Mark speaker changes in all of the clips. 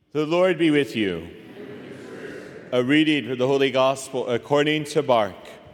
Speaker 1: The Lord be with you. A reading from the Holy Gospel according to Mark.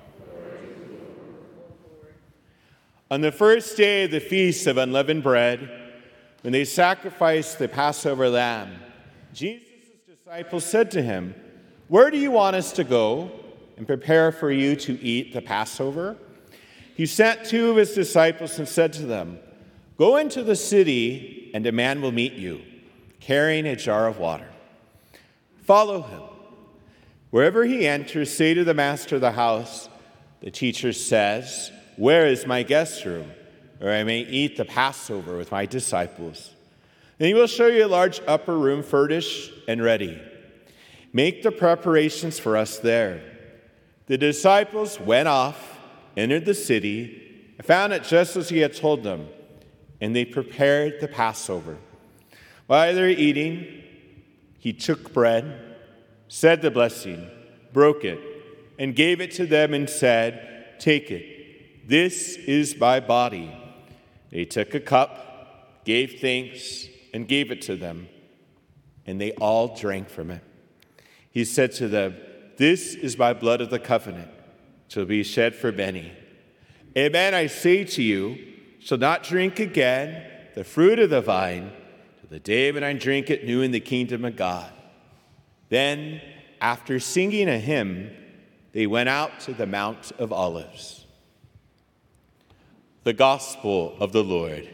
Speaker 1: On the first day of the Feast of Unleavened Bread, when they sacrificed the Passover lamb, Jesus' disciples said to him, "Where do you want us to go and prepare for you to eat the Passover?" He sent two of his disciples and said to them, "Go into the city, and a man will meet you, carrying a jar of water. Follow him. Wherever he enters, say to the master of the house, 'The teacher says, where is my guest room, where I may eat the Passover with my disciples?' And he will show you a large upper room furnished and ready. Make the preparations for us there." The disciples went off, entered the city, and found it just as he had told them, and they prepared the Passover. While they were eating, he took bread, said the blessing, broke it, and gave it to them and said, "Take it. This is my body." They took a cup, gave thanks, and gave it to them, and they all drank from it. He said to them, "This is my blood of the covenant, which will be shed for many. Amen, I say to you, shall not drink again the fruit of the vine till the day when I drink it new in the kingdom of God." Then, after singing a hymn, they went out to the Mount of Olives. The Gospel of the Lord.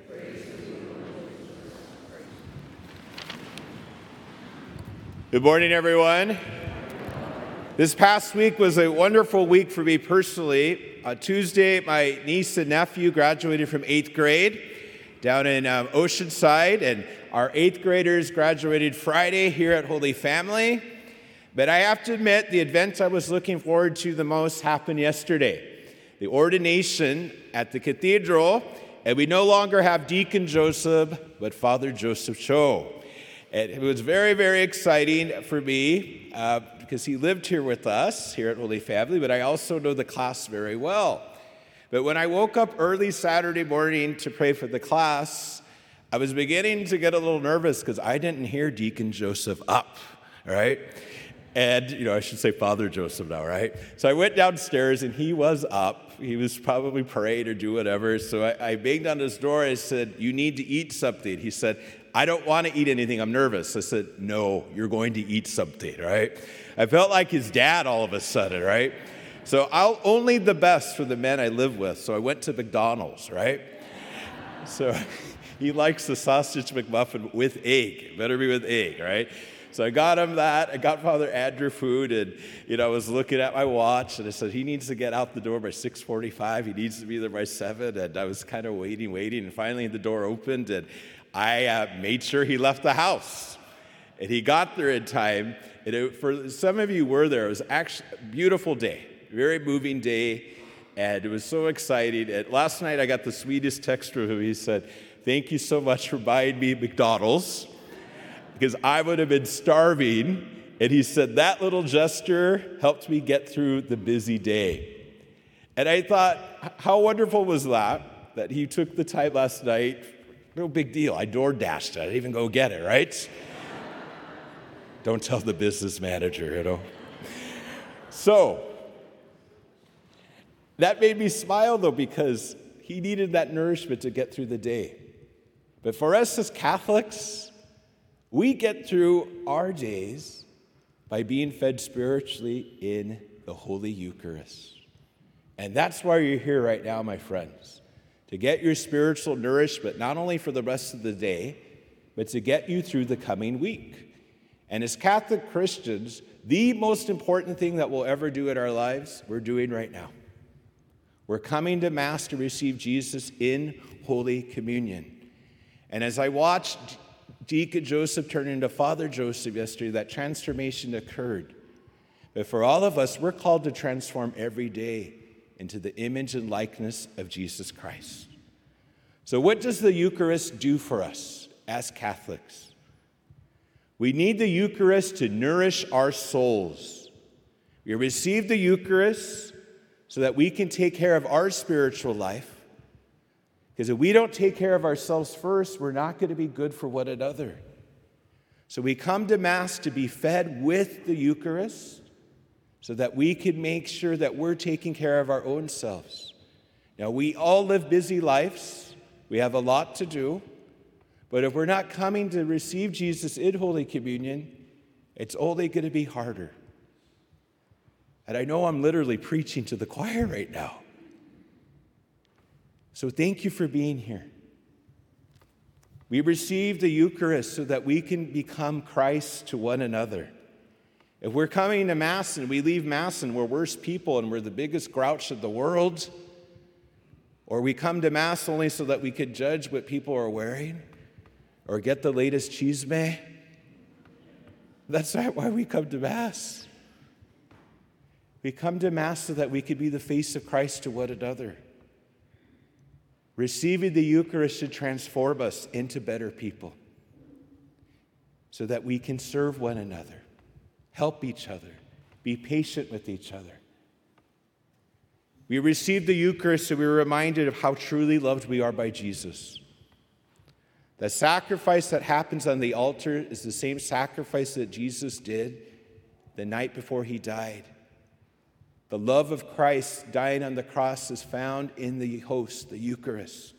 Speaker 1: Good morning, everyone. This past week was a wonderful week for me personally. On Tuesday, my niece and nephew graduated from 8th grade down in Oceanside, and our 8th graders graduated Friday here at Holy Family. But I have to admit, the event I was looking forward to the most happened yesterday. The ordination at the cathedral, and we no longer have Deacon Joseph, but Father Joseph Cho. And it was very, very exciting for me because he lived here with us, here at Holy Family, but I also know the class very well. But when I woke up early Saturday morning to pray for the class, I was beginning to get a little nervous because I didn't hear Deacon Joseph up, right? And, I should say Father Joseph now, right? So I went downstairs and he was up. He was probably praying or do whatever. So I banged on his door. I said, "You need to eat something." He said, "I don't want to eat anything. I'm nervous." I said, "No, you're going to eat something," right? I felt like his dad all of a sudden, right? So I'll only the best for the men I live with. So I went to McDonald's, right? So he likes the sausage McMuffin with egg. It better be with egg, right? So I got him that. I got Father Andrew food, and I was looking at my watch, and I said he needs to get out the door by 6:45. He needs to be there by 7. And I was kind of waiting, and finally the door opened, and I made sure he left the house. And he got there in time. And for some of you who were there, it was actually a beautiful day, very moving day, and it was so exciting. And last night I got the sweetest text from him. He said, "Thank you so much for buying me McDonald's, because I would have been starving." And he said, "That little gesture helped me get through the busy day." And I thought, how wonderful was that he took the time last night. No big deal. I door dashed it. I didn't even go get it, right? Don't tell the business manager, So, that made me smile, though, because he needed that nourishment to get through the day. But for us as Catholics, we get through our days by being fed spiritually in the Holy Eucharist. And that's why you're here right now, my friends, to get your spiritual nourishment, not only for the rest of the day, but to get you through the coming week. And as Catholic Christians, the most important thing that we'll ever do in our lives, we're doing right now. We're coming to Mass to receive Jesus in Holy Communion. And as I watched Deacon Joseph turn into Father Joseph yesterday, that transformation occurred. But for all of us, we're called to transform every day into the image and likeness of Jesus Christ. So what does the Eucharist do for us as Catholics? We need the Eucharist to nourish our souls. We receive the Eucharist so that we can take care of our spiritual life. Because if we don't take care of ourselves first, we're not going to be good for one another. So we come to Mass to be fed with the Eucharist so that we can make sure that we're taking care of our own selves. Now, we all live busy lives. We have a lot to do. But if we're not coming to receive Jesus in Holy Communion, it's only going to be harder. And I know I'm literally preaching to the choir right now. So thank you for being here. We receive the Eucharist so that we can become Christ to one another. If we're coming to Mass and we leave Mass and we're worse people and we're the biggest grouch of the world, or we come to Mass only so that we could judge what people are wearing or get the latest chisme, that's not why we come to Mass. We come to Mass so that we could be the face of Christ to one another. Receiving the Eucharist should transform us into better people so that we can serve one another, help each other, be patient with each other. We receive the Eucharist so we're reminded of how truly loved we are by Jesus. The sacrifice that happens on the altar is the same sacrifice that Jesus did the night before he died. The love of Christ dying on the cross is found in the host, the Eucharist.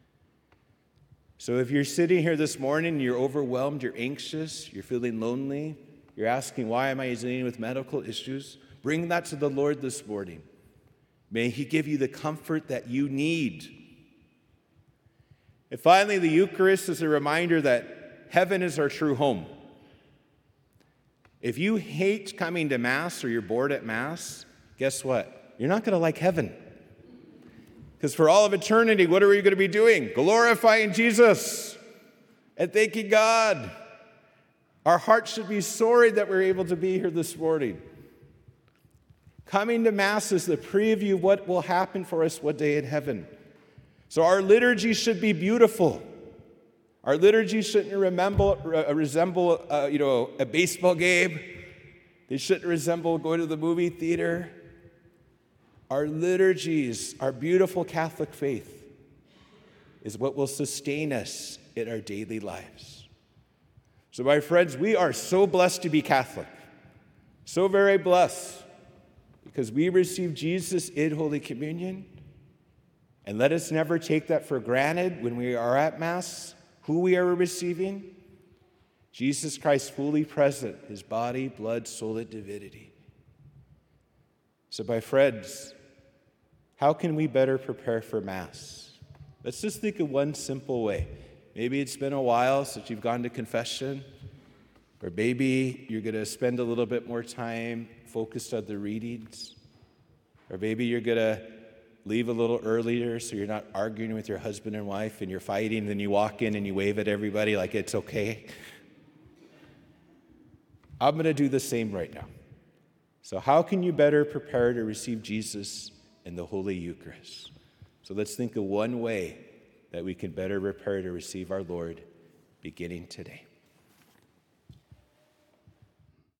Speaker 1: So if you're sitting here this morning, you're overwhelmed, you're anxious, you're feeling lonely, you're asking, why am I dealing with medical issues? Bring that to the Lord this morning. May he give you the comfort that you need. And finally, the Eucharist is a reminder that heaven is our true home. If you hate coming to Mass or you're bored at Mass, guess what? You're not going to like heaven. Because for all of eternity, what are we going to be doing? Glorifying Jesus and thanking God. Our hearts should be sorry that we're able to be here this morning. Coming to Mass is the preview of what will happen for us one day in heaven. So our liturgy should be beautiful. Our liturgy shouldn't resemble a baseball game. They shouldn't resemble going to the movie theater. Our liturgies, our beautiful Catholic faith, is what will sustain us in our daily lives. So, my friends, we are so blessed to be Catholic. So very blessed. Because we receive Jesus in Holy Communion. And let us never take that for granted when we are at Mass, who we are receiving. Jesus Christ fully present, his body, blood, soul, and divinity. So, my friends, how can we better prepare for Mass? Let's just think of one simple way. Maybe it's been a while since you've gone to confession, or maybe you're going to spend a little bit more time focused on the readings, or maybe you're going to leave a little earlier so you're not arguing with your husband and wife and you're fighting, and then you walk in and you wave at everybody like it's okay. I'm going to do the same right now. So how can you better prepare to receive Jesus in the Holy Eucharist? So let's think of one way that we can better prepare to receive our Lord beginning today.